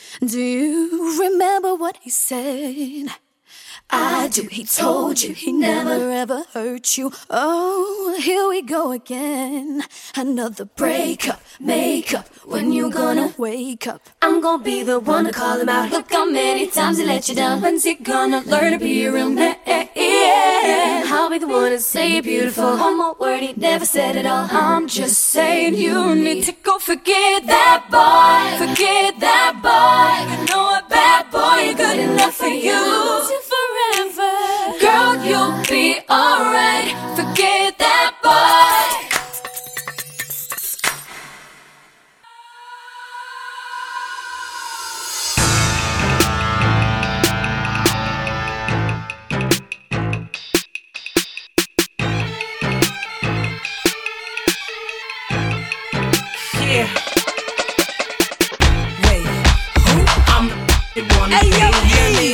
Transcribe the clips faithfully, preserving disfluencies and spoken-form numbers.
Do you remember what he said? I do, he told you he never ever hurt you. Oh, here we go again. Another breakup, makeup. When you gonna wake up? I'm gonna be the one to call him out. Look how many times he let you down. When's he gonna learn to be a real man? I'll be the one to say you're beautiful. One more word, he never said it all. I'm just saying you need to go forget that boy. Forget that boy. You know a bad boy ain't good enough for you. Forever, girl, you'll be alright. Forget that boy. Yeah. Wait, who? I'm the one. Hey, yo, hey.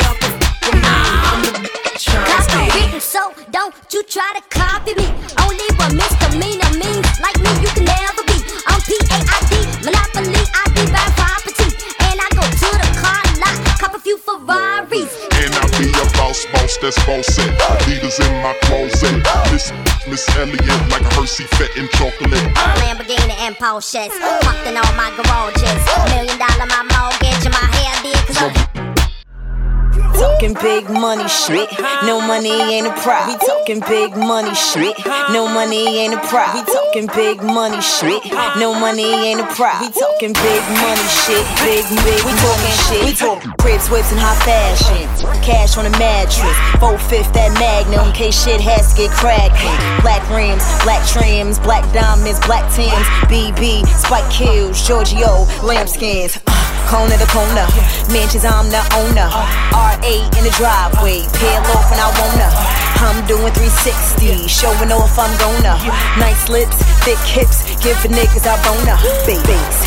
So don't you try to copy me. Only what misdemeanor means. Like me, you can never be. I'm P A I D, Monopoly, I D by property. And I go to the car lot, cop a few Ferraris. And I be a boss, boss that's bossy. Leaders in my closet. Miss Miss Elliott like a Hershey fat and chocolate. Lamborghini and Porsches, parked in all my garages. Million dollar my mortgage and my hair did. Cause I'm talking big money shit. No money ain't a problem. We talking big money shit. No money ain't a problem. We talking big money shit. No money ain't a problem. We talking big money shit. Big, big we talking shit. We talking cribs, whips, and high fashion. Cash on a mattress. Four-fifth that Magnum in case shit has to get crackin'. Black rims, black trims, black diamonds, black Tims. B B, Spike Kills, Giorgio, lambskins. Corner to corner, mansions I'm the owner. R eight in the driveway, peel off when I wanna. I'm doing three sixty, showing off I'm gonna. Nice lips, thick hips, give for niggas I boner. Bass,